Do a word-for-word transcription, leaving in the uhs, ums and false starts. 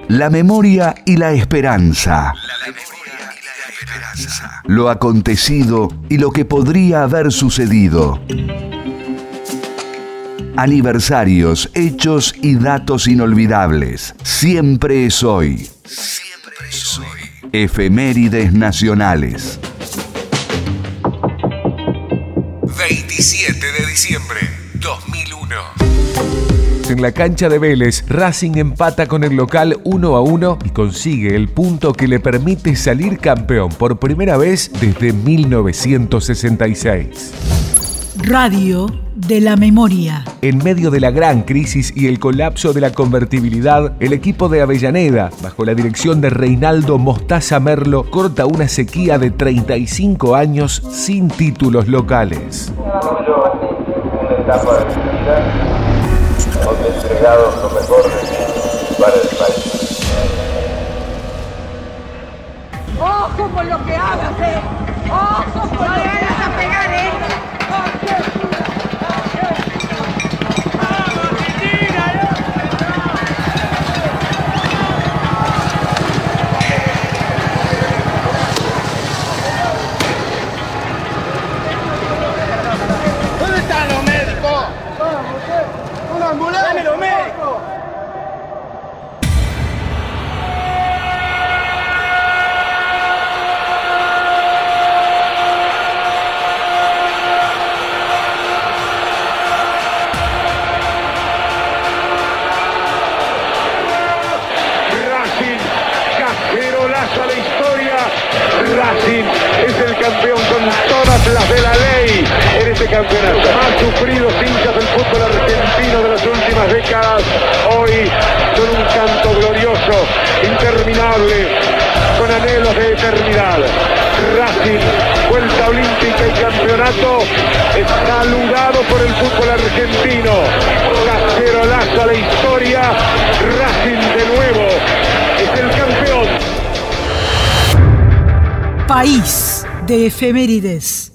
La memoria y la esperanza. Lo acontecido y lo que podría haber sucedido. Aniversarios, hechos y datos inolvidables. Siempre es hoy. Siempre es hoy. Efemérides nacionales. veintisiete de diciembre dos mil uno. En la cancha de Vélez, Racing empata con el local uno a uno y consigue el punto que le permite salir campeón por primera vez desde mil novecientos sesenta y seis. Radio de la Memoria. En medio de la gran crisis y el colapso de la convertibilidad, el equipo de Avellaneda, bajo la dirección de Reinaldo Mostaza Merlo, corta una sequía de treinta y cinco años sin títulos locales. Una etapa de mi vida donde he entregado lo mejor de mí para el país. ¡Ojo con lo que hagas, eh! ¡Ojo con lo que vayas a pegar, eh! ¿Dónde están los médicos? ¡Una ambulancia! ¡Dame los médicos! Racing, cacerolazo a la historia. Racing es el campeón con todas las de la ley en este campeonato. Más sufridos hinchas del fútbol argentino de las últimas décadas, hoy son un canto glorioso, interminable, con anhelos de eternidad. Racing, vuelta olímpica y campeonato, es saludado por el fútbol argentino. Cacerolazo a la historia, Racing de nuevo es el campeón. País de efemérides.